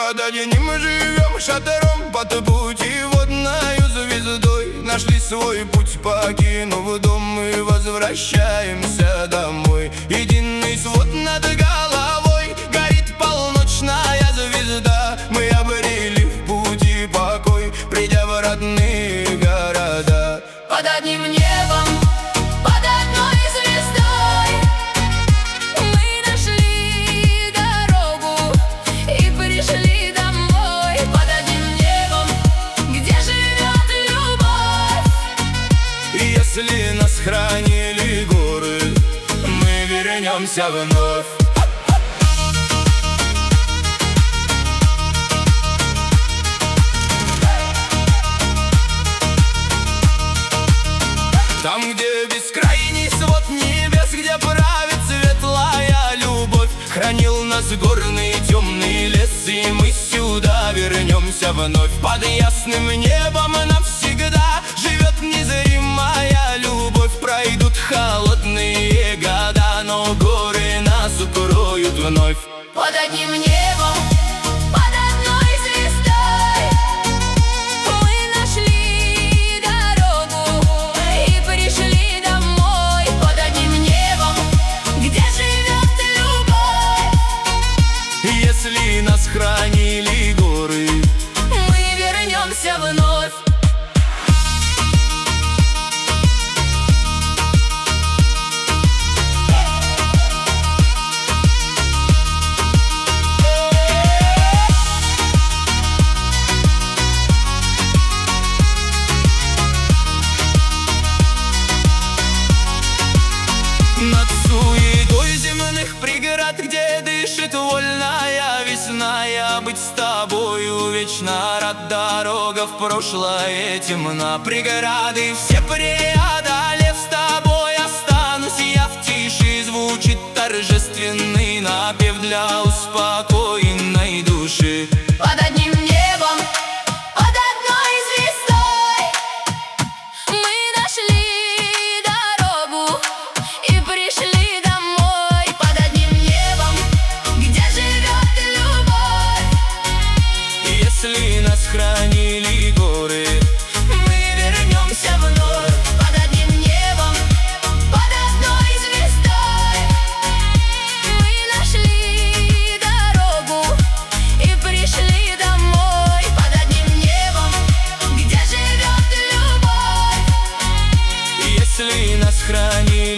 Под одним живем шатром, под путеводною звездой. Нашли свой путь, покинув дом, мы возвращаемся домой. Единый свод над головой, горит полночная звезда. Мы обрели в пути покой, придя в родные города. Под одним небом, под одной звездой мы нашли дорогу и пришли домой. Под одним небом, где живет любовь. Если нас хранили горы, мы вернемся вновь. Там, где бескрайний свод небес, где правит светлая любовь, хранил нас горный темный лес, и мы сюда вернемся вновь. Под ясным небом навсегда живет незримая любовь. Пройдут холодные года, но горы нас укроют вновь. Под одним небом, под одной звездой мы нашли дорогу и пришли домой. Под одним небом, где живет любовь. Если нас хранили горы, мы вернемся вновь. над суетой земных преград, где дышит вольная весна, я быть с тобою вечно рад. Дорога в прошлое темна, преграды все преодолев, с тобой останусь я в тиши. Звучит торжественный напев для успокоенной души. Под одним небом, под одной звездой мы нашли дорогу и пришли домой. Под одним небом, где живет любовь. Если нас хранили горы, мы вернемся вновь. Под одним небом, под одной звездой мы нашли дорогу и пришли домой. Под одним небом, где живет любовь. если нас хранили